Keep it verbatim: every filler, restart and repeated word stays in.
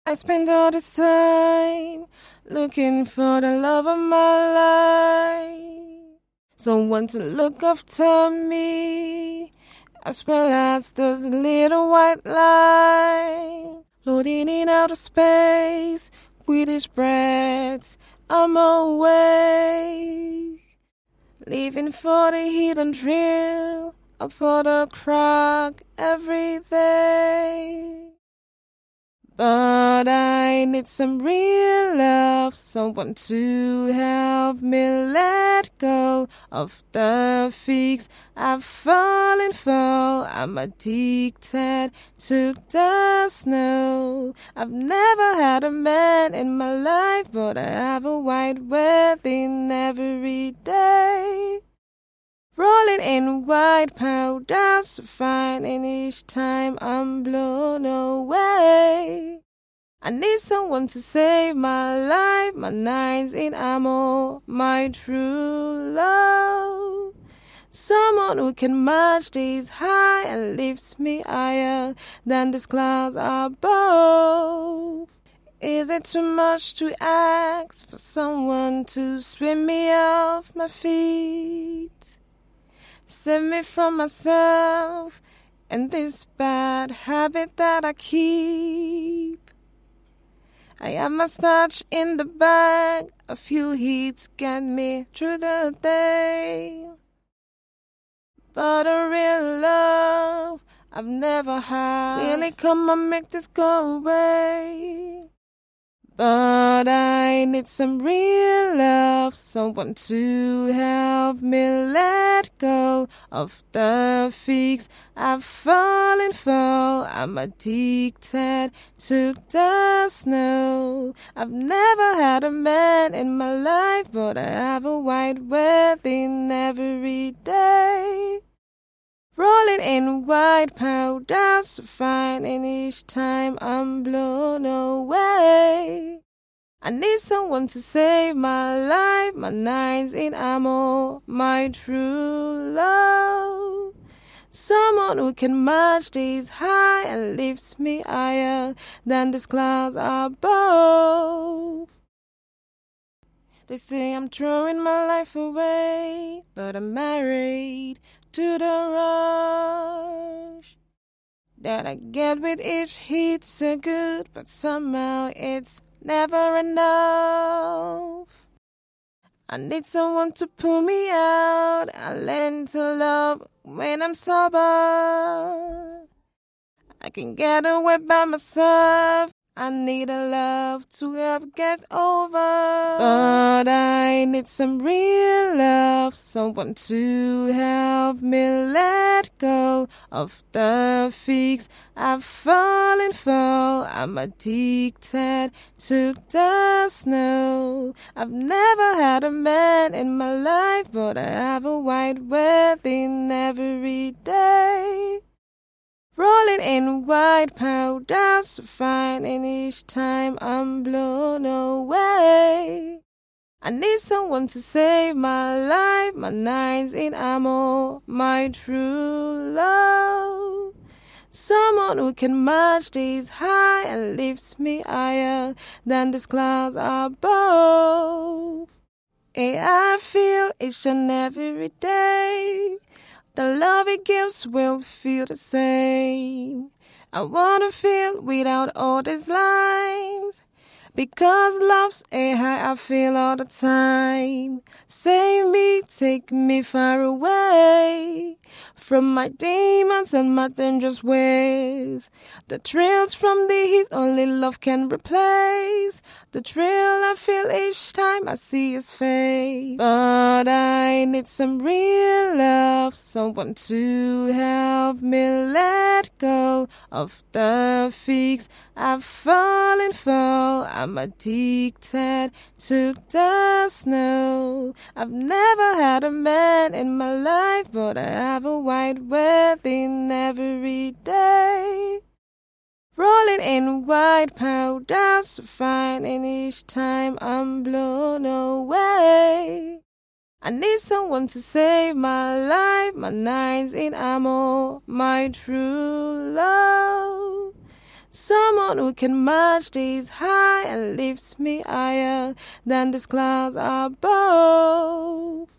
I spend all this time looking for the love of my life. Someone to look after me, as well as this little white line. Floating in outer space with his breath, I'm awake. Living for the hidden thrill, up for the crack every day. But I need some real love, someone to help me let go of the fix I've fallen for. I'm addicted to the snow. I've never had a man in my life, but I have a white wedding every day. Rolling in white powder, so fine, and each time I'm blown away. I need someone to save my life, my nights in ammo, my true love. Someone who can match this high and lifts me higher than these clouds above. Is it too much to ask for someone to swim me off my feet? Save me from myself and this bad habit that I keep. I have my stash in the bag, a few hits get me through the day. But a real love I've never had really come and make this go away. But I need some real love, someone to help me let go of the fix I've fallen for. I'm addicted to the snow. I've never had a man in my life, but I have a white wedding every day. Rolling in white powder, so fine, and each time I'm blown away. I need someone to save my life, my nights in ammo, my true love. Someone who can match this high and lifts me higher than these clouds above. They say I'm throwing my life away, but I'm married to the rush that I get with each hit so good, but somehow it's never enough. I need someone to pull me out. I learn to love when I'm sober. I can get away by myself. I need a love to help get over. But I need some real love, someone to help me let go of the fix I've fallen for. I'm addicted to the snow. I've never had a man in my life, but I have a white wedding every day. Rolling in white powder, so fine, and each time I'm blown away. I need someone to save my life, my nights in ammo, my true love. Someone who can match this high and lifts me higher than these clouds above. Hey, I feel each and every day the love it gives will feel the same. I wanna feel without all these lines, because love's a high I feel all the time. Save me, take me far away from my demons and my dangerous ways. The thrills from the heat only love can replace. The thrill I feel each time I see his face. But I need some real love, someone to help me let go of the fix I've fallen for. I'm addicted to the snow. I've never had a man in my life, but I have a white wedding every day. Rolling in white powder, so fine, and each time I'm blown away. I need someone to save my life, my nights in ammo, my true love. Someone who can match these high and lifts me higher than these clouds above.